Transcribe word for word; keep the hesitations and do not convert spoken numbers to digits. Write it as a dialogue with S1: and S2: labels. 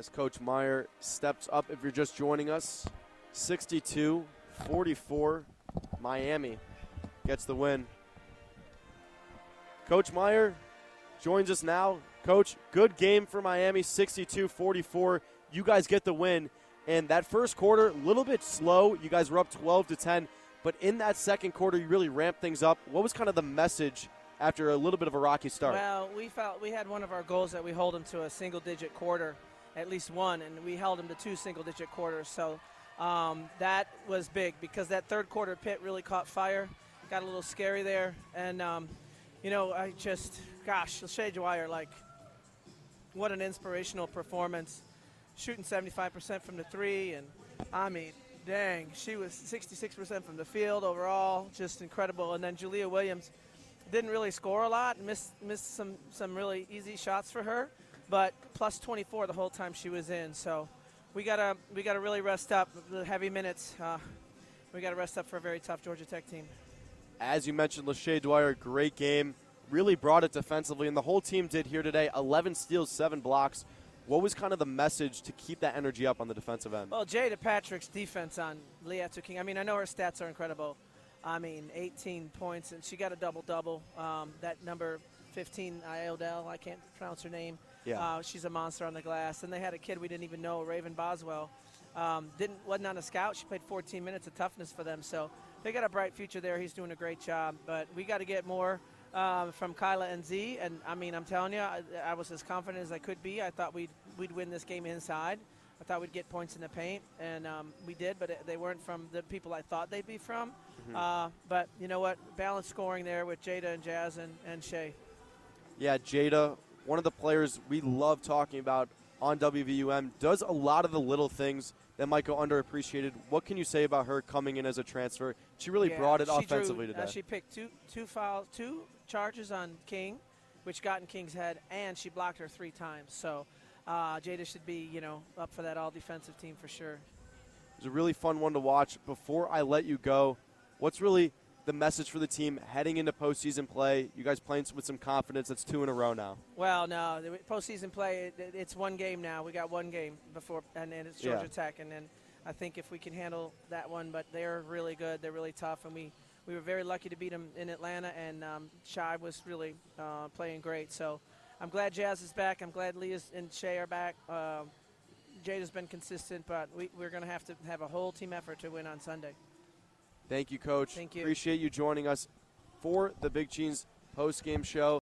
S1: as Coach Meyer steps up. If you're just joining us, sixty-two forty-four, Miami gets the win. Coach Meyer joins us now. Coach, good game for Miami, sixty-two forty-four. You guys get the win. And that first quarter, a little bit slow. You guys were up twelve to ten. But in that second quarter, you really ramped things up. What was kind of the message after a little bit of a rocky start?
S2: Well, we felt we had one of our goals that we hold them to a single-digit quarter, at least one, and we held them to two single-digit quarters. So um, that was big because that third quarter Pitt really caught fire, got a little scary there. And, um, you know, I just, gosh, Lachey Dwyer, like, what an inspirational performance, shooting seventy-five percent from the three. And, I mean, dang, she was sixty-six percent from the field overall, just incredible. And then Julia Williams didn't really score a lot, missed missed some, some really easy shots for her, but plus twenty-four the whole time she was in. So we gotta we gotta really rest up the heavy minutes. Uh, we gotta rest up for a very tough Georgia Tech team.
S1: As you mentioned, Lachey Dwyer, great game, really brought it defensively, and the whole team did here today. eleven steals, seven blocks. What was kind of the message to keep that energy up on the defensive end?
S2: Well, Jada Patrick's defense on Leatu King, I mean, I know her stats are incredible. I mean, eighteen points, and she got a double-double. Um, that number fifteen, Iodell, I can't pronounce her name.
S1: Yeah.
S2: Uh, she's a monster on the glass. And they had a kid we didn't even know, Raven Boswell. Um, didn't wasn't on a scout. She played fourteen minutes of toughness for them. So they got a bright future there. He's doing a great job. But we got to get more um, from Kyla and Z. And, I mean, I'm telling you, I, I was as confident as I could be. I thought we'd, we'd win this game inside. I thought we'd get points in the paint, and um, we did, but it, they weren't from the people I thought they'd be from. Mm-hmm. Uh, but you know what? Balanced scoring there with Jada and Jazz and, and Shay.
S1: Yeah, Jada, one of the players we love talking about on W V U M, does a lot of the little things that might go underappreciated. What can you say about her coming in as a transfer? She really
S2: yeah,
S1: brought it
S2: she
S1: offensively
S2: drew,
S1: today.
S2: Uh, she picked two two fouls, two charges on King, which got in King's head, and she blocked her three times. So uh, Jada should be, you know, up for that all-defensive team for sure.
S1: It was a really fun one to watch. Before I let you go, what's really the message for the team heading into postseason play? You guys playing with some confidence. That's two in a row now.
S2: Well, no, the postseason play, it, it's one game now. We got one game before, and then it's Georgia
S1: yeah.
S2: Tech. And then I think if we can handle that one, but they're really good. They're really tough, and we, we were very lucky to beat them in Atlanta, and um, Shy was really uh, playing great. So I'm glad Jazz is back. I'm glad Leah and Shay are back. Uh, Jada's been consistent, but we, we're going to have to have a whole team effort to win on Sunday.
S1: Thank you, Coach.
S2: Thank you.
S1: Appreciate you joining us for the Big Cheese post-game show.